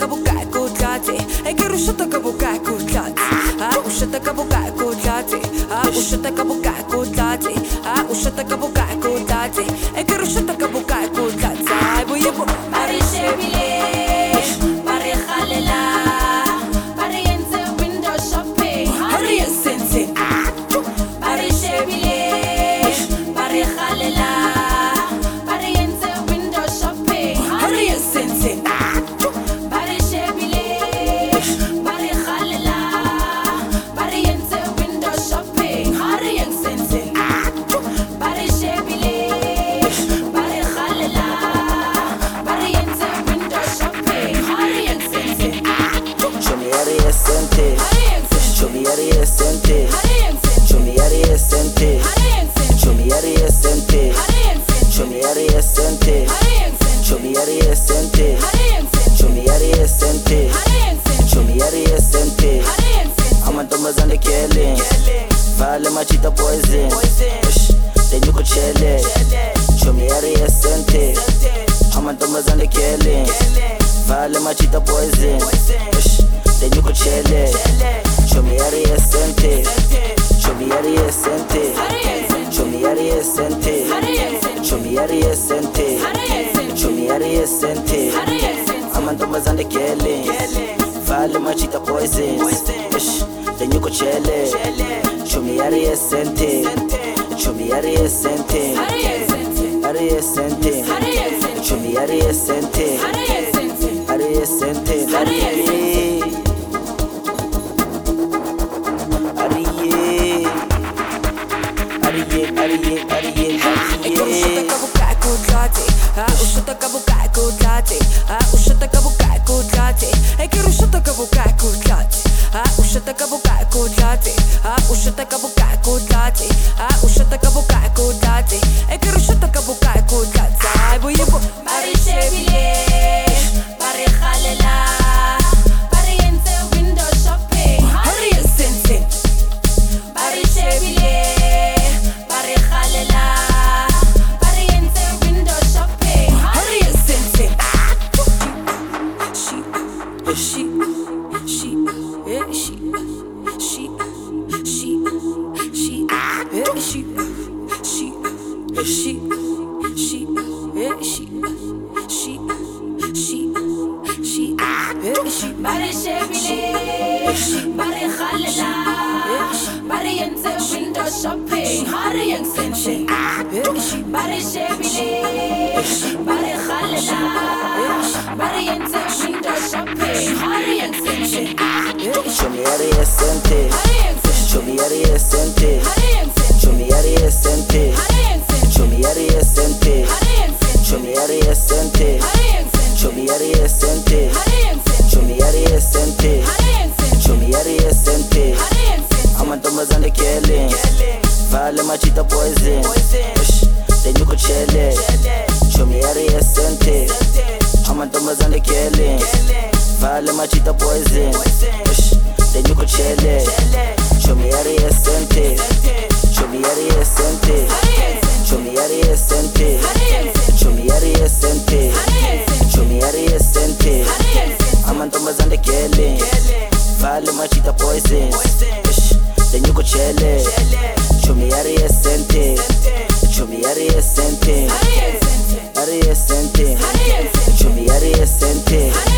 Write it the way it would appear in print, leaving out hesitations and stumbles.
ka bokae ko tlatse e ke re shota ka bokae ko tlatse o shota ka bokae ko tlatse o shota ka bokae ko tlatse o shota ka bokae ko tlatse e ke re shota ka bokae ko tlatse ai boye bo ba re shebile ba re galela ba re entse window shopping ha re ye sense ba re shebile ba re galela ba re entse window shopping ha re ye sense ba re shebile ba re galela ba re entse window shopping ha re ye sense ba re shebile ba re galela ba re entse window shopping ha re ye sense Show me how to sente. ha re entse Show me how to sente. ha re entse Show me how to sente. ha re entse Show me how to sente. ha re entse Show me how to sente. ha re entse Show me how to sente. ha re entse Show me how to sente. ha re entse Show me how to sente. ha re entse Amantombazane killing. Vale machita poison. Then you could chill it. Show me how to sente. Amantombazane killing. Vale machita poison. Then you could chill it. Show me how to sente. Show me how to sente. Show me how to sente. Show me how to sente. Show me how to sente. Amantombazane killing. Vale machita poison. Then you could chill it. Show me how to sente. Show me how to sente. How to sente. Show me how to sente. How to sente. e ke re shota ka bokae ko tlatse o shota ka bokae ko tlatse o shota ka bokae ko tlatse e ke re shota ka bokae ko tlatse o shota ka bokae ko tlatse o shota ka bokae ko tlatse o shota ka bokae ko tlatse e ke re shota ka bokae ko tlatse ai boye bo ba re shebile ba re galela ba re entse window shopping ha re ye sense ba re shebile ba re galela ba re entse window shopping ha re ye sense she she she she she she she ba re shebile ba re galela ba re entse window shopping ha re yang sense ba re shebile ba re galela ba re entse window shopping ha re yang sense Show me how to sente. ha re yang sense Show me how to sente. ha re yang sense Show me how to sente. ha re yang sense Show me how to sente. ha re yang sense Show me how to sente. ha re yang sense Show me how to sente. ha re yang sense Show me how to sente. ha re yang sense Show me how to sente. ha re yang sense Amantombazane killing. Vale machita poison. Then you could chill it. Show me how to sente. Amantombazane killing. Vale machita poison. Then you could chill it. Show me how to sente. Show me how to sente. Show me how to sente. Show me how to sente. Show me how to sente. Amantombazane killing. Vale machita poison. Then you could chill it. Show me how to sente. Show me how to sente. How to sente. Show me how to sente.